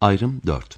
Ayrım 4.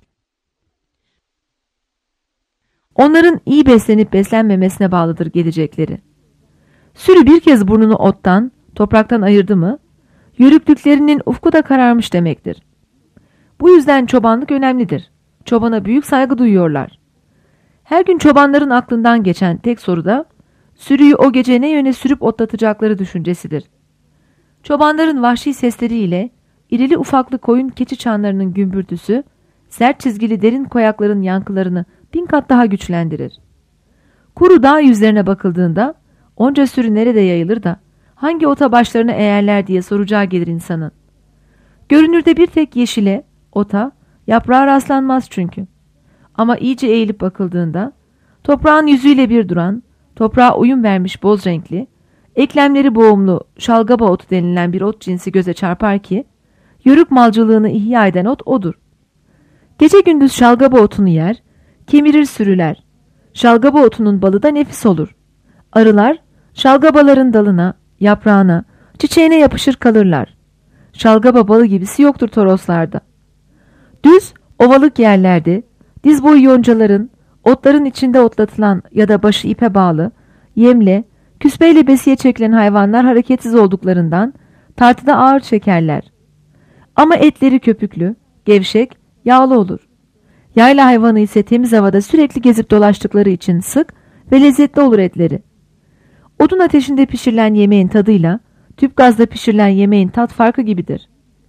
Onların iyi beslenip beslenmemesine bağlıdır gelecekleri. Sürü bir kez burnunu ottan, topraktan ayırdı mı, yörüklüklerinin ufku da kararmış demektir. Bu yüzden çobanlık önemlidir. Çobana büyük saygı duyuyorlar. Her gün çobanların aklından geçen tek soru da, sürüyü o gece ne yöne sürüp otlatacakları düşüncesidir. Çobanların vahşi sesleriyle, irili ufaklı koyun keçi çanlarının gümbürtüsü, sert çizgili derin koyakların yankılarını 1000 kat daha güçlendirir. Kuru dağ yüzlerine bakıldığında, onca sürü nerede yayılır da, hangi ota başlarını eğerler diye soracağı gelir insanın. Görünürde bir tek yeşile, ota, yaprağa rastlanmaz çünkü. Ama iyice eğilip bakıldığında, toprağın yüzüyle bir duran, toprağa uyum vermiş boz renkli, eklemleri boğumlu şalgaba otu denilen bir ot cinsi göze çarpar ki, yörük malcılığını ihya eden ot odur. Gece gündüz şalgaba otunu yer, kemirir sürüler. Şalgaba otunun balı da nefis olur. Arılar, şalgabaların dalına, yaprağına, çiçeğine yapışır kalırlar. Şalgaba balı gibisi yoktur Toroslarda. Düz, ovalık yerlerde, diz boyu yoncaların, otların içinde otlatılan ya da başı ipe bağlı, yemle, küspeyle besiye çekilen hayvanlar hareketsiz olduklarından tartıda ağır çekerler. Ama etleri köpüklü, gevşek, yağlı olur. Yayla hayvanı ise temiz havada sürekli gezip dolaştıkları için sık ve lezzetli olur etleri. Odun ateşinde pişirilen yemeğin tadıyla tüp gazda pişirilen yemeğin tat farkı gibidir.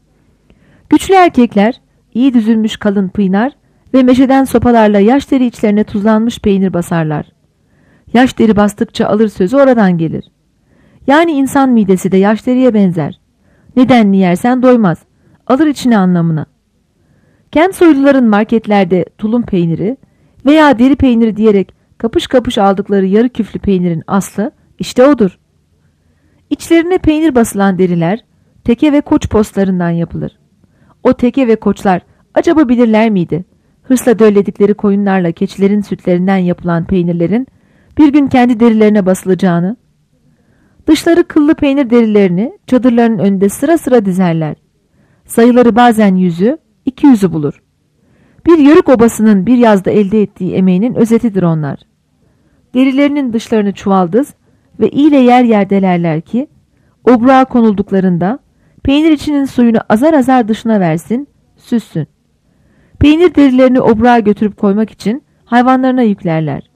Güçlü erkekler iyi düzülmüş kalın pıynar ve meşeden sopalarla yaş deri içlerine tuzlanmış peynir basarlar. Yaş deri bastıkça alır sözü oradan gelir. Yani insan midesi de yaş deriye benzer. Nedenli yersen doymaz, alır içine anlamına. Kent soyluların marketlerde tulum peyniri veya deri peyniri diyerek kapış kapış aldıkları yarı küflü peynirin aslı işte odur. İçlerine peynir basılan deriler teke ve koç postlarından yapılır. O teke ve koçlar acaba bilirler miydi? Hırsla dölledikleri koyunlarla keçilerin sütlerinden yapılan peynirlerin bir gün kendi derilerine basılacağını. Dışları kıllı peynir derilerini çadırların önünde sıra sıra dizerler. Sayıları bazen 100'ü, 200'ü bulur. Bir yörük obasının bir yazda elde ettiği emeğinin özetidir onlar. Derilerinin dışlarını çuvaldız ve iyiyle yer yer delerler ki, obruğa konulduklarında peynir içinin suyunu azar azar dışına versin, süssün. Peynir derilerini obruğa götürüp koymak için hayvanlarına yüklerler.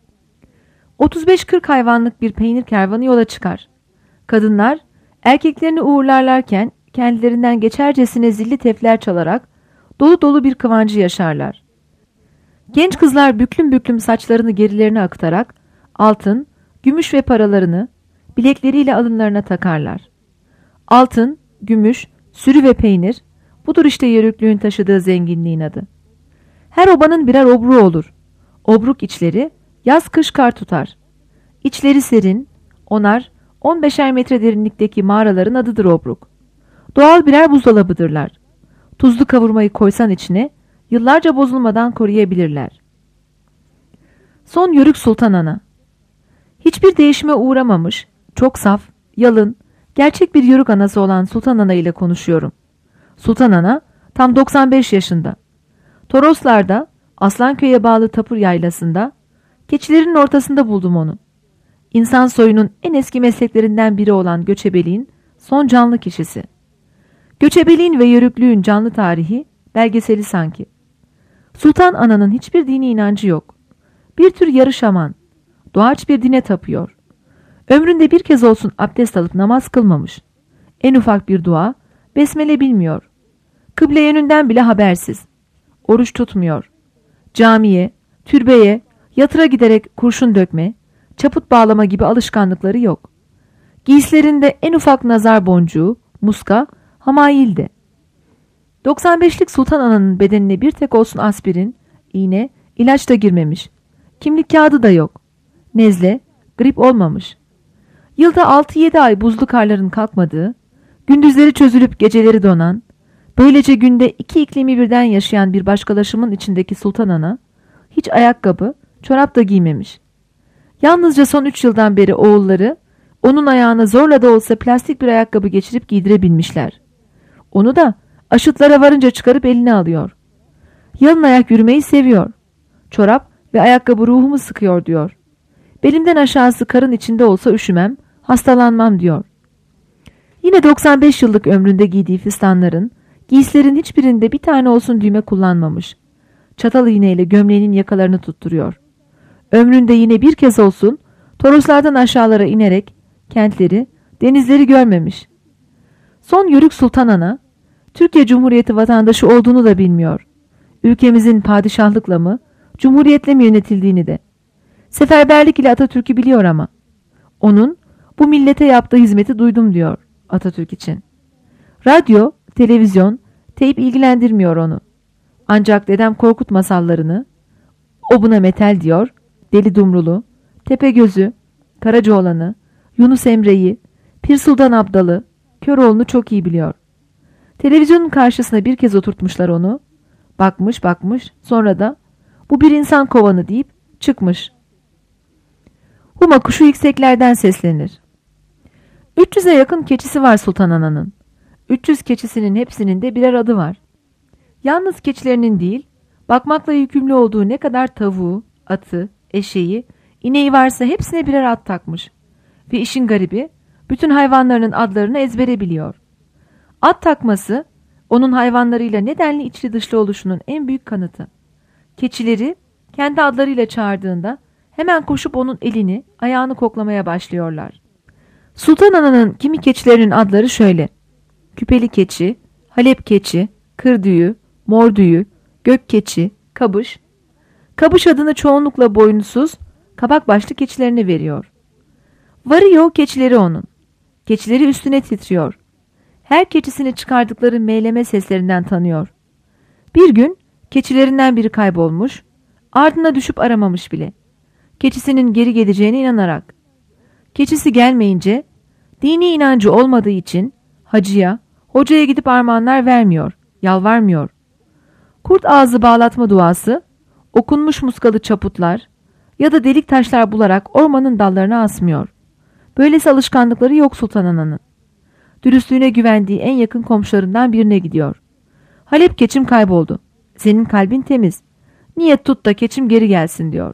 35-40 hayvanlık bir peynir kervanı yola çıkar. Kadınlar erkeklerini uğurlarlarken kendilerinden geçercesine zilli tefler çalarak dolu dolu bir kıvancı yaşarlar. Genç kızlar büklüm büklüm saçlarını gerilerine akıtarak altın, gümüş ve paralarını bilekleriyle alınlarına takarlar. Altın, gümüş, sürü ve peynir, budur işte yörüklüğün taşıdığı zenginliğin adı. Her obanın birer obruğu olur. Obruk içleri yaz kış kar tutar. İçleri serin, onar 15'er metre derinlikteki mağaraların adıdır obruk. Doğal birer buzdolabıdırlar. Tuzlu kavurmayı koysan içine yıllarca bozulmadan koruyabilirler. Son yörük Sultan Ana. Hiçbir değişime uğramamış, çok saf, yalın, gerçek bir yörük anası olan Sultan Ana ile konuşuyorum. Sultan Ana tam 95 yaşında. Toroslar'da, Aslanköy'e bağlı Tapur Yaylası'nda, keçilerin ortasında buldum onu. İnsan soyunun en eski mesleklerinden biri olan göçebeliğin son canlı kişisi. Göçebeliğin ve yörüklüğün canlı tarihi, belgeseli sanki. Sultan Ana'nın hiçbir dini inancı yok. Bir tür yarı şaman, doğaç bir dine tapıyor. Ömründe bir kez olsun abdest alıp namaz kılmamış. En ufak bir dua, besmele bilmiyor. Kıble yönünden bile habersiz. Oruç tutmuyor. Camiye, türbeye, yatıra giderek kurşun dökme, çaput bağlama gibi alışkanlıkları yok. Giysilerinde en ufak nazar boncuğu, muska, hamailde. 95'lik Sultan Ana'nın bedenine bir tek olsun aspirin, iğne, ilaç da girmemiş. Kimlik kağıdı da yok. Nezle, grip olmamış. Yılda 6-7 ay buzlu karların kalkmadığı, gündüzleri çözülüp geceleri donan, böylece günde 2 iklimi birden yaşayan bir başkalaşımın içindeki Sultan Ana, hiç ayakkabı, çorap da giymemiş. Yalnızca son 3 yıldan beri oğulları, onun ayağına zorla da olsa plastik bir ayakkabı geçirip giydirebilmişler. Onu da aşıtlara varınca çıkarıp eline alıyor. Yalın ayak yürümeyi seviyor. Çorap ve ayakkabı ruhumu sıkıyor diyor. Belimden aşağısı karın içinde olsa üşümem, hastalanmam diyor. Yine 95 yıllık ömründe giydiği fistanların, giysilerin hiçbirinde bir tane olsun düğme kullanmamış. Çatal iğneyle gömleğinin yakalarını tutturuyor. Ömründe yine bir kez olsun Toroslardan aşağılara inerek kentleri, denizleri görmemiş. Son Yörük Sultan Ana, Türkiye Cumhuriyeti vatandaşı olduğunu da bilmiyor. Ülkemizin padişahlıkla mı, cumhuriyetle mi yönetildiğini de. Seferberlik ile Atatürk'ü biliyor ama. Onun bu millete yaptığı hizmeti duydum diyor Atatürk için. Radyo, televizyon, teyp ilgilendirmiyor onu. Ancak Dedem Korkut masallarını, O Buna Metel diyor, Deli Dumrulu, Tepegöz'ü, Karacaoğlan'ı, Yunus Emre'yi, Pir Sultan Abdal'ı, Köroğlu'nu çok iyi biliyor. Televizyonun karşısına bir kez oturtmuşlar onu. Bakmış bakmış, sonra da bu bir insan kovanı deyip çıkmış. Huma kuşu yükseklerden seslenir. 300'e yakın keçisi var Sultan Ana'nın. 300 keçisinin hepsinin de birer adı var. Yalnız keçilerinin değil, bakmakla yükümlü olduğu ne kadar tavuğu, atı, eşeği, ineği varsa hepsine birer ad takmış. Ve işin garibi, bütün hayvanlarının adlarını ezbere biliyor. Ad takması, onun hayvanlarıyla nedenli içli dışlı oluşunun en büyük kanıtı. Keçileri kendi adlarıyla çağırdığında hemen koşup onun elini, ayağını koklamaya başlıyorlar. Sultan Ana'nın kimi keçilerinin adları şöyle: Küpeli keçi, Halep keçi, Kırdüğü, Mordüğü, Gök keçi, Kabış. Kabış adını çoğunlukla boynuzsuz, kabak başlı keçilerine veriyor. Varıyor keçileri onun. Keçileri üstüne titriyor. Her keçisini çıkardıkları meyleme seslerinden tanıyor. Bir gün keçilerinden biri kaybolmuş, ardına düşüp aramamış bile. Keçisinin geri geleceğine inanarak. Keçisi gelmeyince, dini inancı olmadığı için hacıya, hocaya gidip armağanlar vermiyor, yalvarmıyor. Kurt ağzı bağlatma duası, okunmuş muskalı çaputlar ya da delik taşlar bularak ormanın dallarına asmıyor. Böylesi alışkanlıkları yok Sultan Ana'nın. Dürüstlüğüne güvendiği en yakın komşularından birine gidiyor. Halep keçim kayboldu. Senin kalbin temiz. Niyet tut da keçim geri gelsin diyor.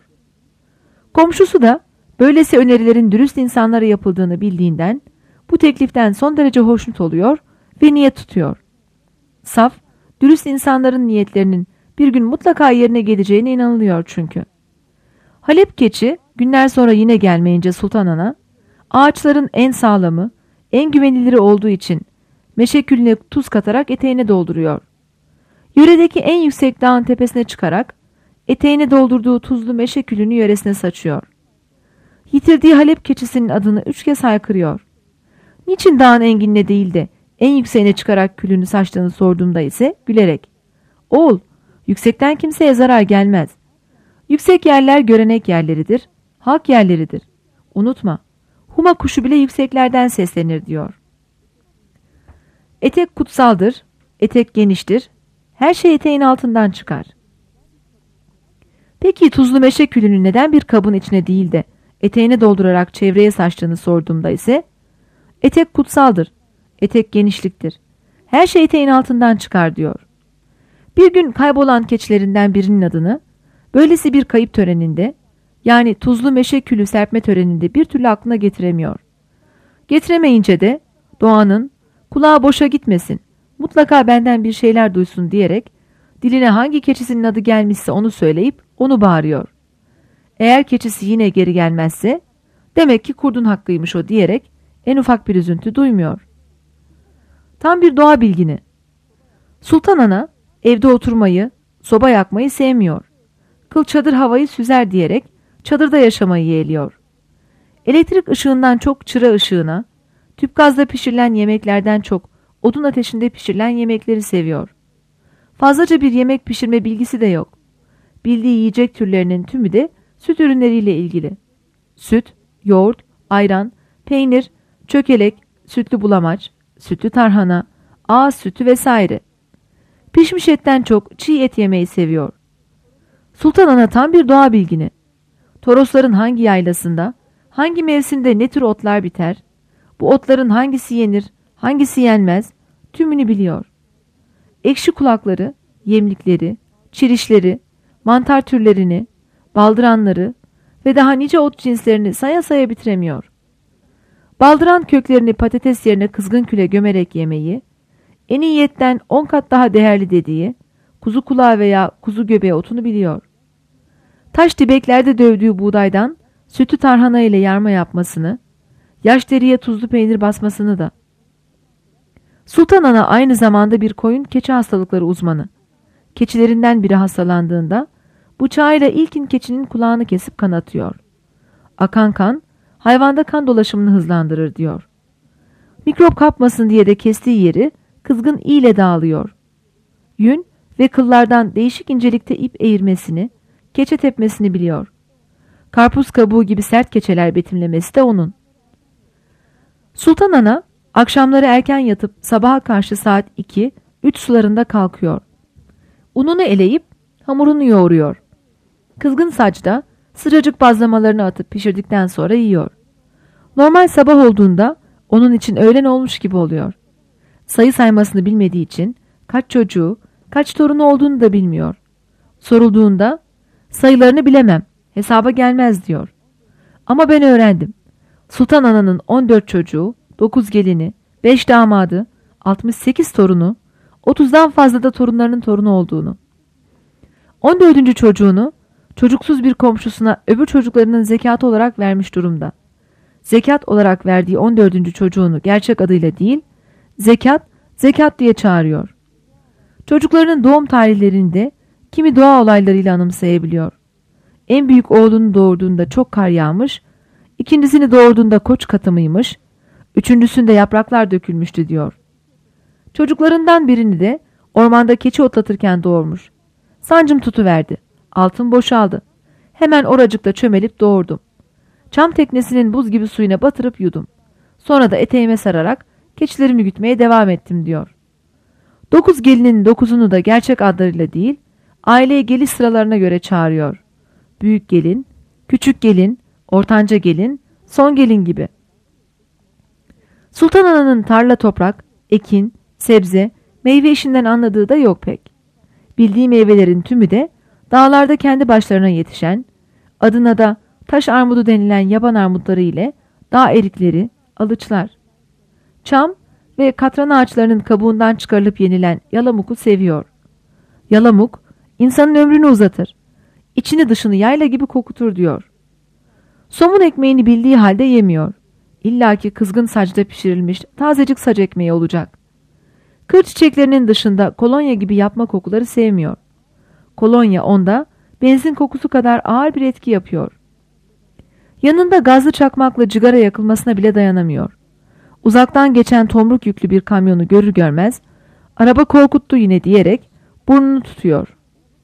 Komşusu da böylesi önerilerin dürüst insanlara yapıldığını bildiğinden bu tekliften son derece hoşnut oluyor ve niyet tutuyor. Saf, dürüst insanların niyetlerinin bir gün mutlaka yerine geleceğine inanılıyor çünkü. Halep keçi günler sonra yine gelmeyince Sultan Ana, ağaçların en sağlamı, en güveniliri olduğu için meşe külüne tuz katarak eteğine dolduruyor. Yöredeki en yüksek dağın tepesine çıkarak eteğine doldurduğu tuzlu meşe külünü yöresine saçıyor. Yitirdiği Halep keçisinin adını 3 kez haykırıyor. Niçin dağın enginine değil de en yükseğine çıkarak külünü saçtığını sorduğumda ise gülerek, "Oğul, yüksekten kimseye zarar gelmez. Yüksek yerler görenek yerleridir, halk yerleridir. Unutma, huma kuşu bile yükseklerden seslenir," diyor. Etek kutsaldır, etek geniştir, her şey eteğin altından çıkar. Peki tuzlu meşe külünü neden bir kabın içine değil de eteğine doldurarak çevreye saçtığını sorduğumda ise, etek kutsaldır, etek genişliktir, her şey eteğin altından çıkar diyor. Bir gün kaybolan keçilerinden birinin adını, böylesi bir kayıp töreninde, yani tuzlu meşe külü serpme töreninde bir türlü aklına getiremiyor. Getiremeyince de doğanın kulağı boşa gitmesin, mutlaka benden bir şeyler duysun diyerek diline hangi keçisinin adı gelmişse onu söyleyip onu bağırıyor. Eğer keçisi yine geri gelmezse demek ki kurdun hakkıymış o diyerek en ufak bir üzüntü duymuyor. Tam bir doğa bilgini. Sultan Ana evde oturmayı, soba yakmayı sevmiyor. Kıl çadır havayı süzer diyerek çadırda yaşamayı yeğliyor. Elektrik ışığından çok çıra ışığına, tüp gazda pişirilen yemeklerden çok odun ateşinde pişirilen yemekleri seviyor. Fazlaca bir yemek pişirme bilgisi de yok. Bildiği yiyecek türlerinin tümü de süt ürünleriyle ilgili. Süt, yoğurt, ayran, peynir, çökelek, sütlü bulamaç, sütlü tarhana, ağız sütü vesaire. Pişmiş etten çok çiğ et yemeyi seviyor. Sultan Ana tam bir doğa bilgini. Torosların hangi yaylasında, hangi mevsimde ne tür otlar biter, bu otların hangisi yenir, hangisi yenmez, tümünü biliyor. Ekşi kulakları, yemlikleri, çirişleri, mantar türlerini, baldıranları ve daha nice ot cinslerini saya saya bitiremiyor. Baldıran köklerini patates yerine kızgın küle gömerek yemeyi, en iyi yetten 10 kat daha değerli dediği kuzu kulağı veya kuzu göbeği otunu biliyor. Taş dibeklerde dövdüğü buğdaydan sütü tarhana ile yarma yapmasını, yaş deriye tuzlu peynir basmasını da. Sultan Ana aynı zamanda bir koyun keçi hastalıkları uzmanı. Keçilerinden biri hastalandığında bıçağıyla ilkin keçinin kulağını kesip kanatıyor. Akan kan, hayvanda kan dolaşımını hızlandırır diyor. Mikrop kapmasın diye de kestiği yeri kızgın ile dağılıyor. Yün ve kıllardan değişik incelikte ip eğirmesini, keçe tepmesini biliyor. Karpuz kabuğu gibi sert keçeler betimlemesi de onun. Sultan Ana akşamları erken yatıp sabaha karşı saat 2-3 sularında kalkıyor. Ununu eleyip hamurunu yoğuruyor. Kızgın sacda sıcacık bazlamalarını atıp pişirdikten sonra yiyor. Normal sabah olduğunda onun için öğlen olmuş gibi oluyor. Sayı saymasını bilmediği için kaç çocuğu, kaç torunu olduğunu da bilmiyor. Sorulduğunda sayılarını bilemem, hesaba gelmez diyor. Ama ben öğrendim. Sultan Ana'nın 14 çocuğu, 9 gelini, 5 damadı, 68 torunu, 30'dan fazla da torunlarının torunu olduğunu. 14. çocuğunu çocuksuz bir komşusuna öbür çocuklarının zekatı olarak vermiş durumda. Zekat olarak verdiği 14. çocuğunu gerçek adıyla değil, zekat, zekat diye çağırıyor. Çocuklarının doğum tarihlerinde kimi doğa olaylarıyla anımsayabiliyor. En büyük oğlunu doğurduğunda çok kar yağmış, ikincisini doğurduğunda koç katımıymış, üçüncüsünde yapraklar dökülmüştü diyor. Çocuklarından birini de ormanda keçi otlatırken doğurmuş. Sancım tutuverdi, altın boşaldı. Hemen oracıkta çömelip doğurdum. Çam teknesinin buz gibi suyuna batırıp yudum. Sonra da eteğime sararak keçilerimi gütmeye devam ettim diyor. 9 gelinin 9'unu da gerçek adlarıyla değil, aileye geliş sıralarına göre çağırıyor. Büyük gelin, küçük gelin, ortanca gelin, son gelin gibi. Sultan Ana'nın tarla toprak, ekin, sebze, meyve işinden anladığı da yok pek. Bildiği meyvelerin tümü de dağlarda kendi başlarına yetişen, adına da taş armudu denilen yaban armutları ile dağ erikleri, alıçlar. Çam ve katran ağaçlarının kabuğundan çıkarılıp yenilen yalamuku seviyor. Yalamuk, insanın ömrünü uzatır. İçini dışını yayla gibi kokutur diyor. Somun ekmeğini bildiği halde yemiyor. İlla ki kızgın sacda pişirilmiş tazecik sac ekmeği olacak. Kır çiçeklerinin dışında kolonya gibi yapma kokuları sevmiyor. Kolonya onda benzin kokusu kadar ağır bir etki yapıyor. Yanında gazlı çakmakla cigara yakılmasına bile dayanamıyor. Uzaktan geçen tomruk yüklü bir kamyonu görür görmez, araba korkuttu yine diyerek burnunu tutuyor.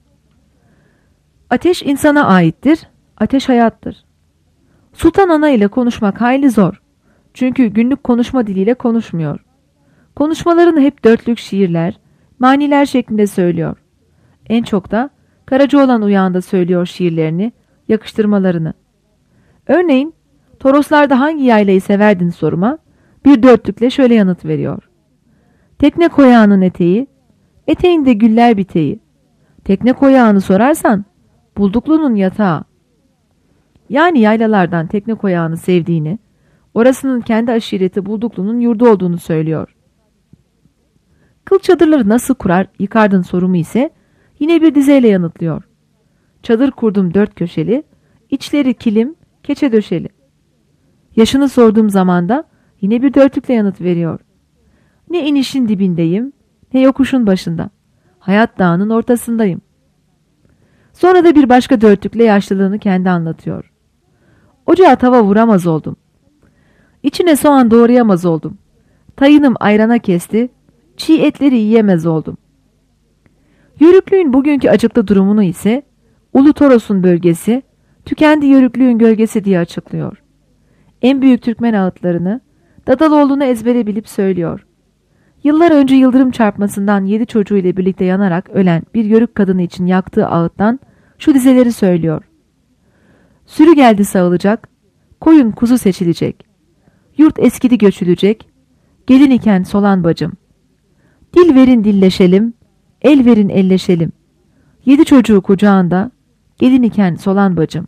Ateş insana aittir, ateş hayattır. Sultan Ana ile konuşmak hayli zor. Çünkü günlük konuşma diliyle konuşmuyor. Konuşmalarını hep dörtlük şiirler, maniler şeklinde söylüyor. En çok da Karacaoğlan uyağında söylüyor şiirlerini, yakıştırmalarını. Örneğin, Toroslarda hangi yaylayı severdin soruma, bir dörtlükle şöyle yanıt veriyor. Tekne koyağının eteği, eteğinde güller biteği. Tekne koyağını sorarsan, Bulduklu'nun yatağı. Yani yaylalardan tekne koyağını sevdiğini, orasının kendi aşireti Bulduklu'nun yurdu olduğunu söylüyor. Kıl çadırları nasıl kurar, yıkardın sorumu ise yine bir dizeyle yanıtlıyor. Çadır kurdum 4 köşeli, içleri kilim, keçe döşeli. Yaşını sorduğum zamanda yine bir dörtlükle yanıt veriyor. Ne inişin dibindeyim, ne yokuşun başında. Hayat dağının ortasındayım. Sonra da bir başka dörtlükle yaşlılığını kendi anlatıyor. Ocağa tava vuramaz oldum. İçine soğan doğrayamaz oldum. Tayınım ayrana kesti, çiğ etleri yiyemez oldum. Yörüklüğün bugünkü acıklı durumunu ise Ulu Toros'un bölgesi, tükendi yörüklüğün gölgesi diye açıklıyor. En büyük Türkmen ağıtlarını, Dadaloğlu'nu ezbere bilip söylüyor. Yıllar önce yıldırım çarpmasından 7 çocuğuyla birlikte yanarak ölen bir yörük kadını için yaktığı ağıttan şu dizeleri söylüyor. Sürü geldi sağılacak, koyun kuzu seçilecek. Yurt eskidi göçülecek, gelin iken solan bacım. Dil verin dilleşelim, el verin elleşelim. 7 çocuğu kucağında, gelin iken solan bacım.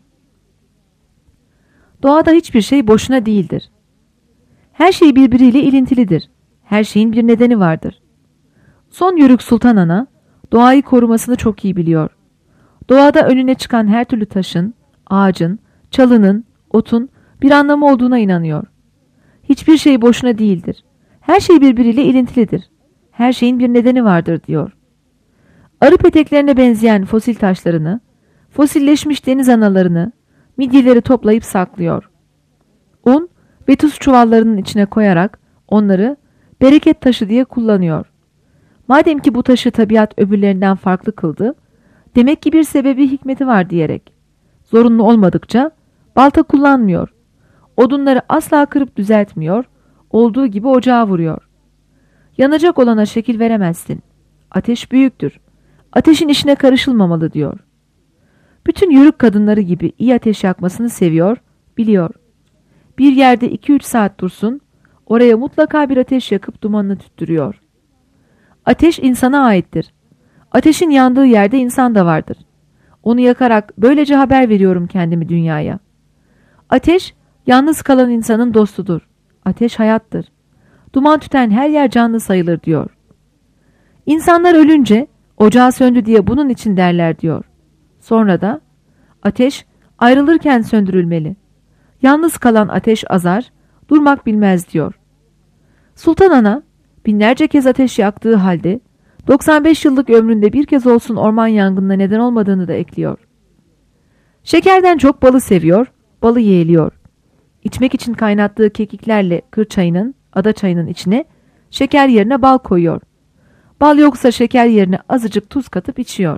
Doğada hiçbir şey boşuna değildir. Her şey birbiriyle ilintilidir. Her şeyin bir nedeni vardır. Son Yörük Sultan Ana, doğayı korumasını çok iyi biliyor. Doğada önüne çıkan her türlü taşın, ağacın, çalının, otun bir anlamı olduğuna inanıyor. Hiçbir şey boşuna değildir. Her şey birbiriyle ilintilidir. Her şeyin bir nedeni vardır diyor. Arı peteklerine benzeyen fosil taşlarını, fosilleşmiş deniz analarını, midyeleri toplayıp saklıyor. Un ve tuz çuvallarının içine koyarak onları bereket taşı diye kullanıyor. Madem ki bu taşı tabiat öbürlerinden farklı kıldı, demek ki bir sebebi hikmeti var diyerek. Zorunlu olmadıkça balta kullanmıyor. Odunları asla kırıp düzeltmiyor, olduğu gibi ocağa vuruyor. Yanacak olana şekil veremezsin. Ateş büyüktür. Ateşin işine karışılmamalı diyor. Bütün Yörük kadınları gibi iyi ateş yakmasını seviyor, biliyor. Bir yerde 2-3 saat dursun, oraya mutlaka bir ateş yakıp dumanını tüttürüyor. Ateş insana aittir. Ateşin yandığı yerde insan da vardır. Onu yakarak böylece haber veriyorum kendimi dünyaya. Ateş, yalnız kalan insanın dostudur. Ateş hayattır. Duman tüten her yer canlı sayılır diyor. İnsanlar ölünce ocağı söndü diye bunun için derler diyor. Sonra da ateş ayrılırken söndürülmeli. Yalnız kalan ateş azar, durmak bilmez diyor. Sultan Ana binlerce kez ateş yaktığı halde 95 yıllık ömründe bir kez olsun orman yangınına neden olmadığını da ekliyor. Şekerden çok balı seviyor, balı yeğliyor. İçmek için kaynattığı kekiklerle kır çayının, ada çayının içine şeker yerine bal koyuyor. Bal yoksa şeker yerine azıcık tuz katıp içiyor.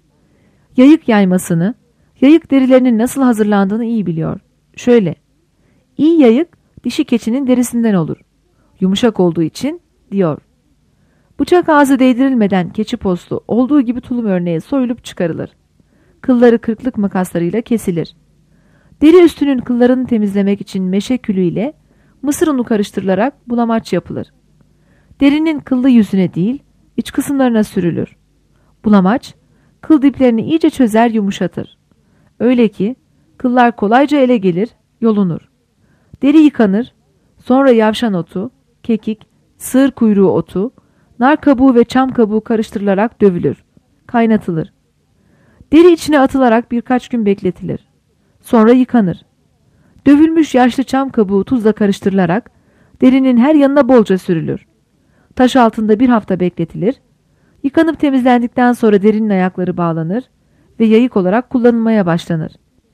Yayık yaymasını, yayık derilerinin nasıl hazırlandığını iyi biliyor. Şöyle, iyi yayık dişi keçinin derisinden olur. Yumuşak olduğu için diyor. Bıçak ağzı değdirilmeden keçi postu olduğu gibi tulum örneğe soyulup çıkarılır. Kılları kırklık makaslarıyla kesilir. Deri üstünün kıllarını temizlemek için meşe külü ile mısır unu karıştırılarak bulamaç yapılır. Derinin kıllı yüzüne değil, iç kısımlarına sürülür. Bulamaç, kıl diplerini iyice çözer yumuşatır. Öyle ki kıllar kolayca ele gelir, yolunur. Deri yıkanır, sonra yavşan otu, kekik, sığır kuyruğu otu, nar kabuğu ve çam kabuğu karıştırılarak dövülür, kaynatılır. Deri içine atılarak birkaç gün bekletilir. Sonra yıkanır. Dövülmüş yaşlı çam kabuğu tuzla karıştırılarak derinin her yanına bolca sürülür. Taş altında bir hafta bekletilir. Yıkanıp temizlendikten sonra derinin ayakları bağlanır ve yayık olarak kullanılmaya başlanır.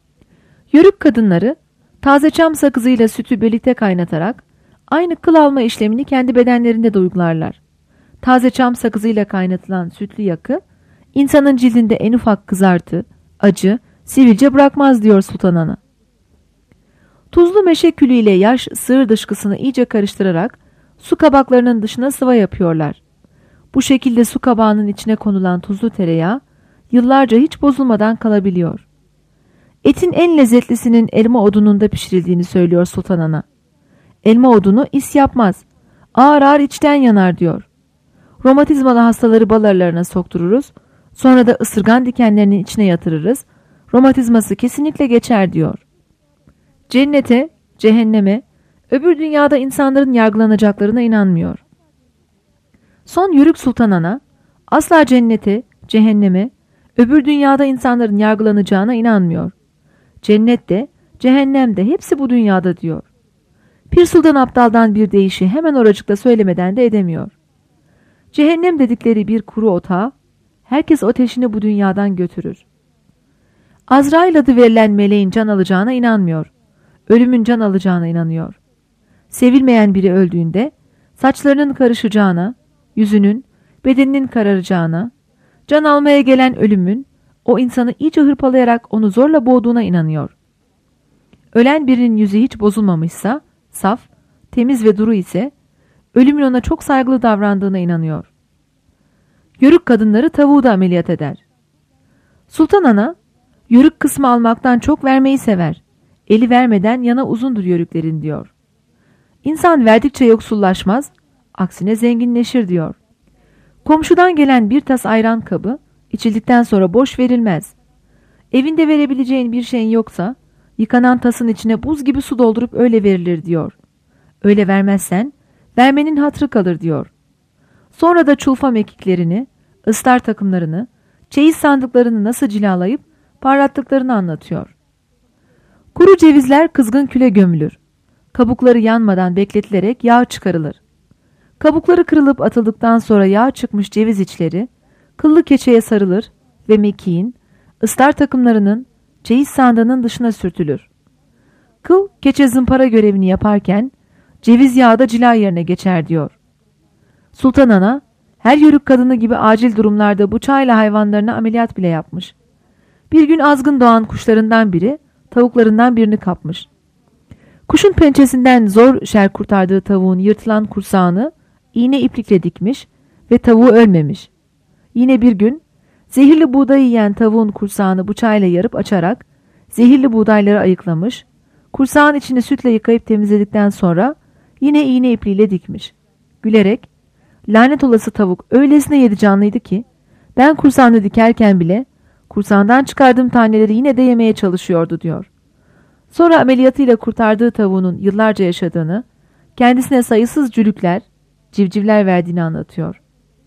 Yörük kadınları taze çam sakızıyla sütü birlikte kaynatarak aynı kıl alma işlemini kendi bedenlerinde de uygularlar. Taze çam sakızıyla kaynatılan sütlü yakı insanın cildinde en ufak kızartı, acı, sivilce bırakmaz diyor Sultan Ana. Tuzlu meşe külü ile yaş sığır dışkısını iyice karıştırarak su kabaklarının dışına sıva yapıyorlar. Bu şekilde su kabağının içine konulan tuzlu tereyağı yıllarca hiç bozulmadan kalabiliyor. Etin en lezzetlisinin elma odununda pişirildiğini söylüyor Sultan Ana. Elma odunu is yapmaz, ağır ağır içten yanar diyor. Romatizmalı hastaları bal arılarına soktururuz, sonra da ısırgan dikenlerinin içine yatırırız, romatizması kesinlikle geçer diyor. Cennete, cehenneme, öbür dünyada insanların yargılanacaklarına inanmıyor. Son Yörük Sultan Ana, asla cennete, cehenneme, öbür dünyada insanların yargılanacağına inanmıyor. Cennet de, cehennem de hepsi bu dünyada diyor. Pir Sultan Abdal'dan bir deyişi hemen oracıkta söylemeden de edemiyor. Cehennem dedikleri bir kuru otağı, herkes ateşini bu dünyadan götürür. Azrail adı verilen meleğin can alacağına inanmıyor. Ölümün can alacağına inanıyor. Sevilmeyen biri öldüğünde saçlarının karışacağına, yüzünün, bedeninin kararacağına, can almaya gelen ölümün o insanı iyice hırpalayarak onu zorla boğduğuna inanıyor. Ölen birinin yüzü hiç bozulmamışsa, saf, temiz ve duru ise ölümün ona çok saygılı davrandığına inanıyor. Yörük kadınları tavuğu da ameliyat eder. Sultan Ana, yörük kısmı almaktan çok vermeyi sever. Eli vermeden yana uzundur yörüklerin diyor. İnsan verdikçe yoksullaşmaz, aksine zenginleşir diyor. Komşudan gelen bir tas ayran kabı İçildikten sonra boş verilmez. Evinde verebileceğin bir şeyin yoksa, yıkanan tasın içine buz gibi su doldurup öyle verilir diyor. Öyle vermezsen, vermenin hatırı kalır diyor. Sonra da çulfa mekiklerini, ıstar takımlarını, çeyiz sandıklarını nasıl cilalayıp parlattıklarını anlatıyor. Kuru cevizler kızgın küle gömülür. Kabukları yanmadan bekletilerek yağ çıkarılır. Kabukları kırılıp atıldıktan sonra yağ çıkmış ceviz içleri, kıllı keçeye sarılır ve mekiğin, ıstar takımlarının, çeyiz sandığının dışına sürtülür. Kıl, keçe zımpara görevini yaparken, ceviz yağı da cila yerine geçer diyor. Sultan Ana, her yörük kadını gibi acil durumlarda bıçağıyla hayvanlarına ameliyat bile yapmış. Bir gün azgın doğan kuşlarından biri, tavuklarından birini kapmış. Kuşun pençesinden zor şer kurtardığı tavuğun yırtılan kursağını iğne iplikle dikmiş ve tavuğu ölmemiş. Yine bir gün, zehirli buğdayı yiyen tavuğun kursağını bıçağıyla yarıp açarak, zehirli buğdayları ayıklamış, kursağın içini sütle yıkayıp temizledikten sonra yine iğne ipliğiyle dikmiş. Gülerek, lanet olası tavuk öylesine yedi canlıydı ki, ben kursağını dikerken bile, kursağından çıkardığım taneleri yine de yemeye çalışıyordu diyor. Sonra ameliyatıyla kurtardığı tavuğunun yıllarca yaşadığını, kendisine sayısız cülükler, civcivler verdiğini anlatıyor.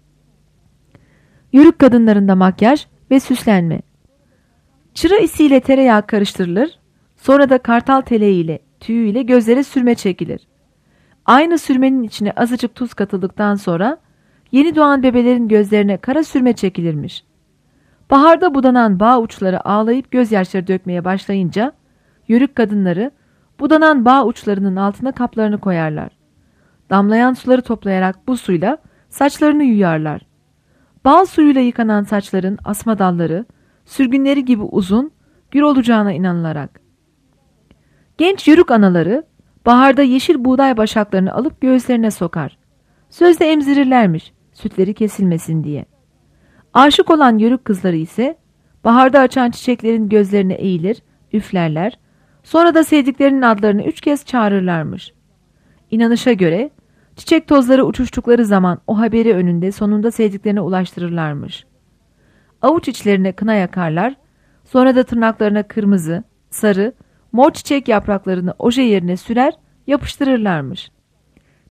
Yörük kadınlarında makyaj ve süslenme. Çıra isiyle tereyağı karıştırılır, sonra da kartal teleğiyle, tüyüyle gözlere sürme çekilir. Aynı sürmenin içine azıcık tuz katıldıktan sonra yeni doğan bebelerin gözlerine kara sürme çekilirmiş. Baharda budanan bağ uçları ağlayıp gözyaşları dökmeye başlayınca yörük kadınları budanan bağ uçlarının altına kaplarını koyarlar. Damlayan suları toplayarak bu suyla saçlarını yuyarlar. Bal suyuyla yıkanan saçların asma dalları, sürgünleri gibi uzun, gür olacağına inanılarak. Genç yörük anaları baharda yeşil buğday başaklarını alıp göğüslerine sokar. Sözde emzirirlermiş, sütleri kesilmesin diye. Aşık olan yörük kızları ise baharda açan çiçeklerin gözlerine eğilir, üflerler, sonra da sevdiklerinin adlarını 3 kez çağırırlarmış. İnanışa göre çiçek tozları uçuştukları zaman o haberi önünde sonunda sevdiklerine ulaştırırlarmış. Avuç içlerine kına yakarlar, sonra da tırnaklarına kırmızı, sarı, mor çiçek yapraklarını oje yerine sürer, yapıştırırlarmış.